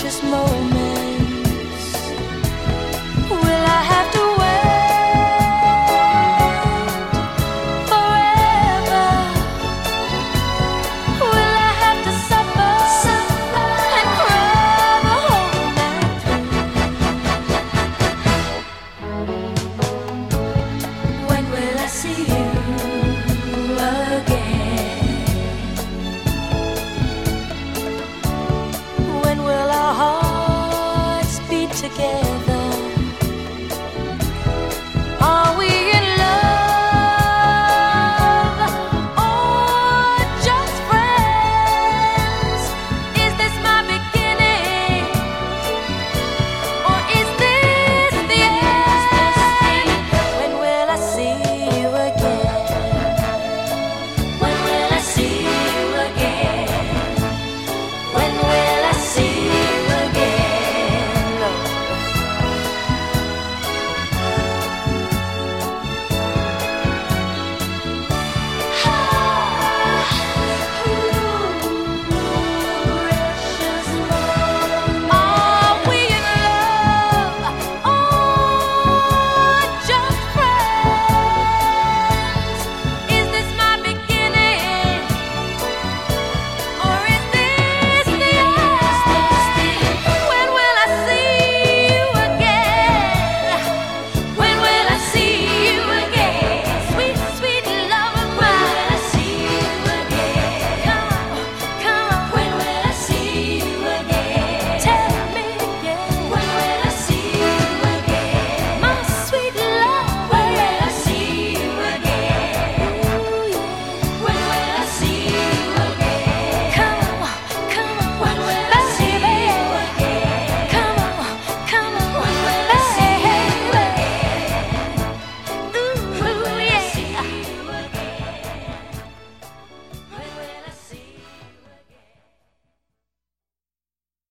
precious moments. Will I have to wait forever? Will I have to suffer and cry the whole night through? When will I see you again? When will our hearts beat together?